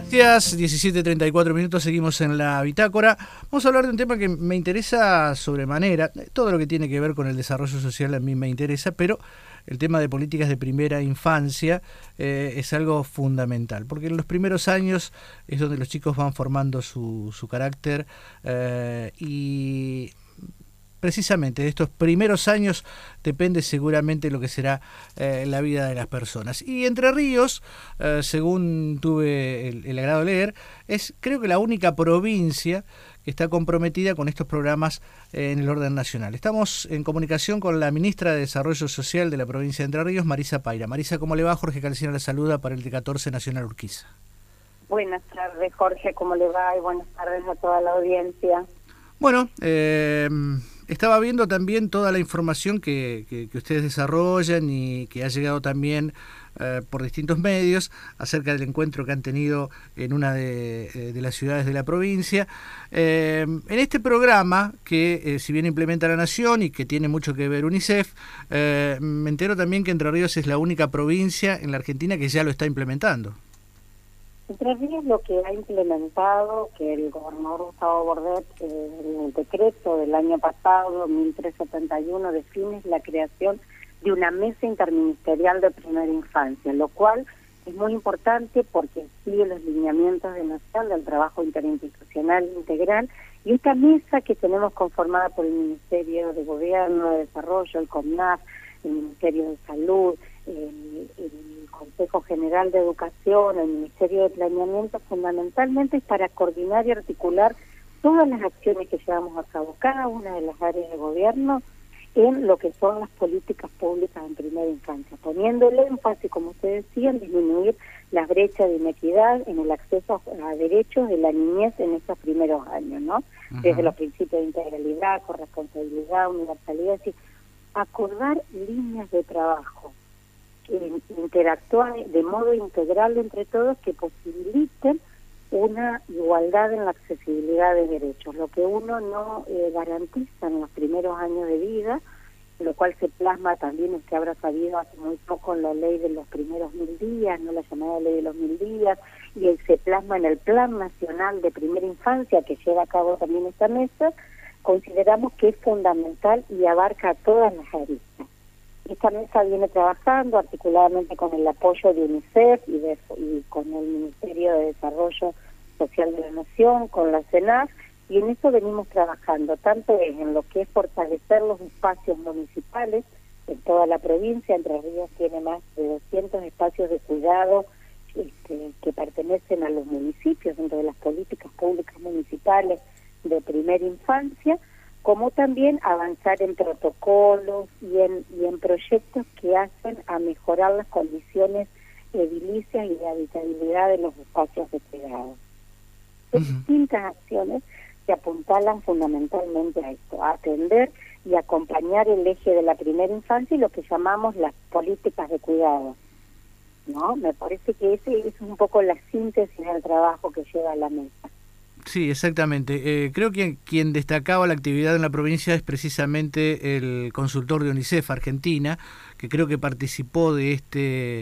Días, 17:34, seguimos en la bitácora. Vamos a hablar de un tema que me interesa sobremanera. Todo lo que tiene que ver con el desarrollo social a mí me interesa, pero el tema de políticas de primera infancia es algo fundamental, porque en los primeros años es donde los chicos van formando su carácter y precisamente de estos primeros años depende seguramente lo que será la vida de las personas. Y Entre Ríos, según tuve el agrado de leer, es creo que la única provincia que está comprometida con estos programas en el orden nacional. Estamos en comunicación con la ministra de Desarrollo Social de la provincia de Entre Ríos, Marisa Paira. Marisa, ¿cómo le va? Jorge Calcina la saluda para el T14 Nacional Urquiza. Buenas tardes, Jorge, ¿cómo le va? Y buenas tardes a toda la audiencia. Bueno, estaba viendo también toda la información que ustedes desarrollan y que ha llegado también por distintos medios acerca del encuentro que han tenido en una de las ciudades de la provincia. En este programa que si bien implementa la Nación y que tiene mucho que ver UNICEF, me entero también que Entre Ríos es la única provincia en la Argentina que ya lo está implementando. Entre Ríos lo que ha implementado, que el gobernador Gustavo Bordet, en el decreto del año pasado, 1371, define la creación de una mesa interministerial de primera infancia, lo cual es muy importante porque sigue los lineamientos de Nación del trabajo interinstitucional integral, y esta mesa que tenemos conformada por el Ministerio de Gobierno, de Desarrollo, el CONAF, el Ministerio de Salud, el Consejo General de Educación, el Ministerio de Planeamiento, fundamentalmente es para coordinar y articular todas las acciones que llevamos a cabo, cada una de las áreas de gobierno, en lo que son las políticas públicas en primera infancia, poniendo el énfasis, como ustedes decía, en disminuir las brechas de inequidad en el acceso a derechos de la niñez en esos primeros años, ¿no? Desde los principios de integralidad, corresponsabilidad, universalidad, es decir, acordar líneas de trabajo, interactúan de modo integral entre todos que posibiliten una igualdad en la accesibilidad de derechos, lo que uno no garantiza en los primeros años de vida, lo cual se plasma también, usted habrá sabido hace muy poco, en la ley de los primeros 1000 días, no la llamada ley de los 1000 días, y se plasma en el Plan Nacional de Primera Infancia que lleva a cabo también esta mesa. Consideramos que es fundamental y abarca a todas las aristas. Esta mesa viene trabajando articuladamente con el apoyo de UNICEF y con el Ministerio de Desarrollo Social de la Nación, con la CENAF, y en eso venimos trabajando, tanto en lo que es fortalecer los espacios municipales en toda la provincia. Entre Ríos tiene más de 200 espacios de cuidado que pertenecen a los municipios dentro de las políticas públicas municipales de primera infancia, como también avanzar en protocolos y en proyectos que hacen a mejorar las condiciones edilicias y de habitabilidad de los espacios de cuidado. Distintas acciones que apuntalan fundamentalmente a esto, a atender y acompañar el eje de la primera infancia y lo que llamamos las políticas de cuidado, ¿no? Me parece que ese es un poco la síntesis del trabajo que lleva a la mesa. Sí, exactamente. Creo que quien destacaba la actividad en la provincia es precisamente el consultor de UNICEF Argentina, que creo que participó de este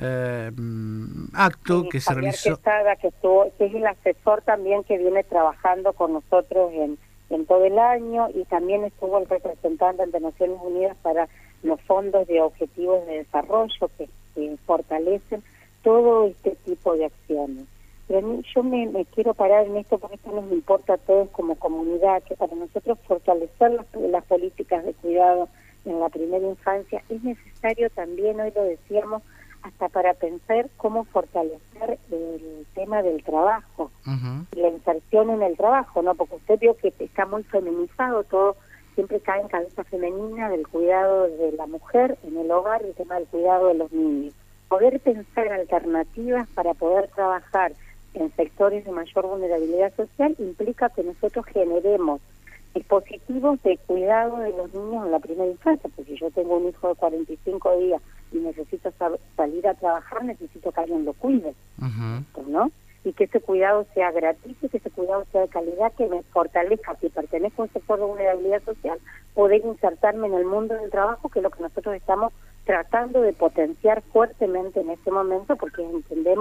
acto, sí, que se realizó. Quesada, que es el asesor también que viene trabajando con nosotros en todo el año, y también estuvo el representante ante Naciones Unidas para los fondos de objetivos de desarrollo que fortalecen todo este tipo de acciones. Pero yo me quiero parar en esto porque esto nos importa a todos como comunidad, que para nosotros fortalecer las políticas de cuidado en la primera infancia es necesario también, hoy lo decíamos, hasta para pensar cómo fortalecer el tema del trabajo, la inserción en el trabajo, ¿no? Porque usted vio que está muy feminizado todo, siempre cae en cabeza femenina del cuidado de la mujer en el hogar y el tema del cuidado de los niños. Poder pensar alternativas para poder trabajar en sectores de mayor vulnerabilidad social implica que nosotros generemos dispositivos de cuidado de los niños en la primera infancia, porque si yo tengo un hijo de 45 días y necesito salir a trabajar, necesito que alguien lo cuide, ¿no? Y que ese cuidado sea gratuito, que ese cuidado sea de calidad, que me fortalezca, si pertenezco a un sector de vulnerabilidad social, poder insertarme en el mundo del trabajo, que es lo que nosotros estamos tratando de potenciar fuertemente en este momento, porque entendemos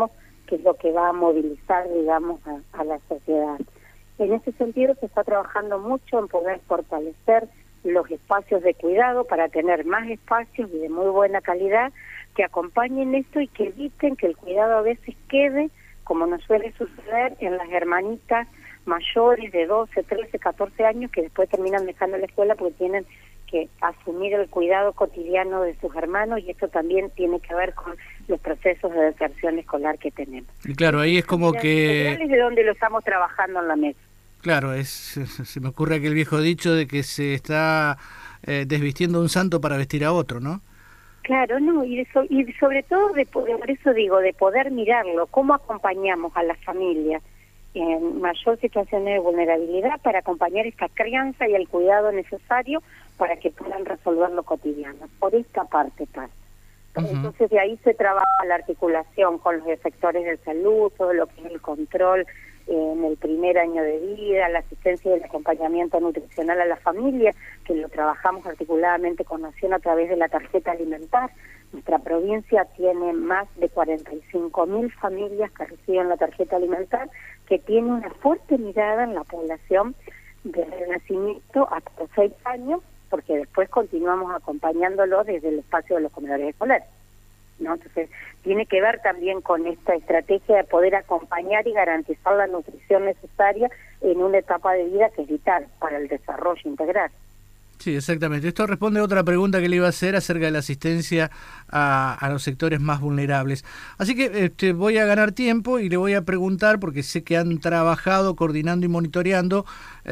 que es lo que va a movilizar, digamos, a la sociedad. En ese sentido se está trabajando mucho en poder fortalecer los espacios de cuidado para tener más espacios y de muy buena calidad que acompañen esto y que eviten que el cuidado a veces quede, como nos suele suceder, en las hermanitas mayores de 12, 13, 14 años que después terminan dejando la escuela porque tienen que asumir el cuidado cotidiano de sus hermanos, y esto también tiene que ver con los procesos de deserción escolar que tenemos. Y claro, ahí es como que... Es de donde lo estamos trabajando en la mesa. Claro, se me ocurre aquel viejo dicho de que se está desvistiendo un santo para vestir a otro, ¿no? Claro, no, y sobre todo, por eso digo, de poder mirarlo, cómo acompañamos a las familias en mayor situación de vulnerabilidad para acompañar esta crianza y el cuidado necesario para que puedan resolver lo cotidiano. Por esta parte pasa. Entonces de ahí se trabaja la articulación con los efectores de salud, todo lo que es el control en el primer año de vida, la asistencia y el acompañamiento nutricional a la familia, que lo trabajamos articuladamente con Nación a través de la tarjeta alimentar. Nuestra provincia tiene más de 45.000 familias que reciben la tarjeta alimentar, que tiene una fuerte mirada en la población desde el nacimiento hasta los 6 años, porque después continuamos acompañándolo desde el espacio de los comedores escolares, ¿no? Entonces, tiene que ver también con esta estrategia de poder acompañar y garantizar la nutrición necesaria en una etapa de vida que es vital para el desarrollo integral. Sí, exactamente. Esto responde a otra pregunta que le iba a hacer acerca de la asistencia a los sectores más vulnerables. Así que voy a ganar tiempo y le voy a preguntar, porque sé que han trabajado coordinando y monitoreando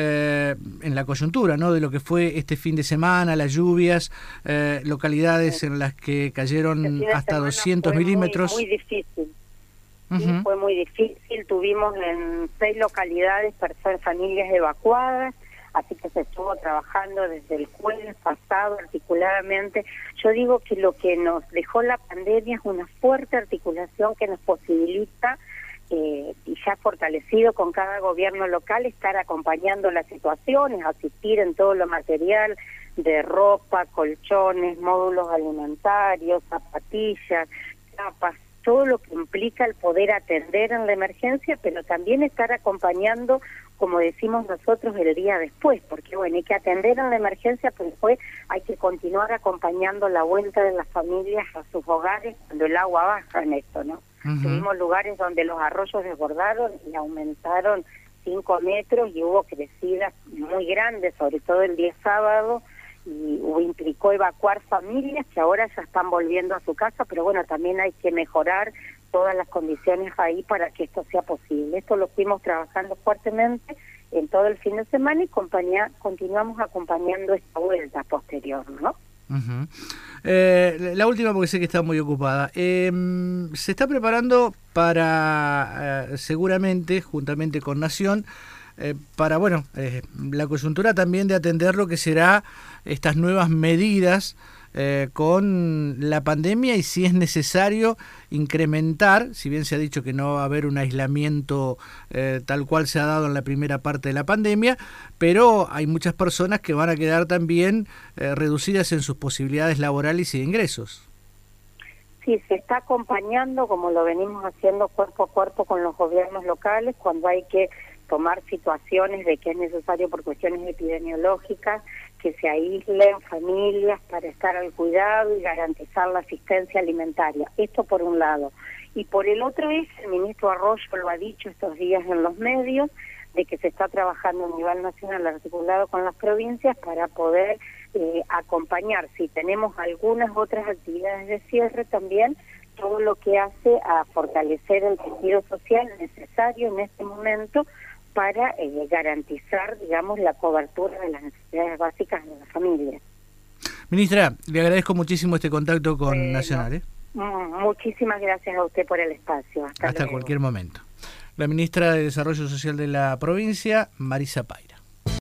en la coyuntura, ¿no?, de lo que fue este fin de semana, las lluvias, localidades en las que cayeron hasta 200 milímetros. Muy difícil. Sí, fue muy difícil. Tuvimos en 6 localidades familias evacuadas. Así que se estuvo trabajando desde el jueves pasado articuladamente. Yo digo que lo que nos dejó la pandemia es una fuerte articulación que nos posibilita, y ya fortalecido con cada gobierno local, estar acompañando las situaciones, asistir en todo lo material de ropa, colchones, módulos alimentarios, zapatillas, capas, todo lo que implica el poder atender en la emergencia, pero también estar acompañando, como decimos nosotros, el día después, porque bueno, hay que atender en la emergencia, pero después hay que continuar acompañando la vuelta de las familias a sus hogares cuando el agua baja en esto, ¿no? Tuvimos lugares donde los arroyos desbordaron y aumentaron 5 metros y hubo crecidas muy grandes, sobre todo el día sábado, y implicó evacuar familias que ahora ya están volviendo a su casa, pero bueno, también hay que mejorar todas las condiciones ahí para que esto sea posible. Esto lo fuimos trabajando fuertemente en todo el fin de semana y continuamos acompañando esta vuelta posterior, ¿no? La última, porque sé que está muy ocupada. Se está preparando para, seguramente, juntamente con Nación, para, bueno, la coyuntura también de atender lo que será estas nuevas medidas con la pandemia, y si es necesario incrementar, si bien se ha dicho que no va a haber un aislamiento tal cual se ha dado en la primera parte de la pandemia, pero hay muchas personas que van a quedar también reducidas en sus posibilidades laborales y de ingresos. Sí, se está acompañando, como lo venimos haciendo cuerpo a cuerpo con los gobiernos locales, cuando hay que tomar situaciones de que es necesario por cuestiones epidemiológicas que se aíslen familias para estar al cuidado y garantizar la asistencia alimentaria. Esto por un lado. Y por el otro es, el ministro Arroyo lo ha dicho estos días en los medios, de que se está trabajando a nivel nacional articulado con las provincias para poder acompañar, si tenemos algunas otras actividades de cierre también, todo lo que hace a fortalecer el tejido social necesario en este momento para garantizar, digamos, la cobertura de las necesidades básicas de la familia. Ministra, le agradezco muchísimo este contacto con Nacional. Muchísimas gracias a usted por el espacio. Hasta cualquier momento. La ministra de Desarrollo Social de la provincia, Marisa Paira.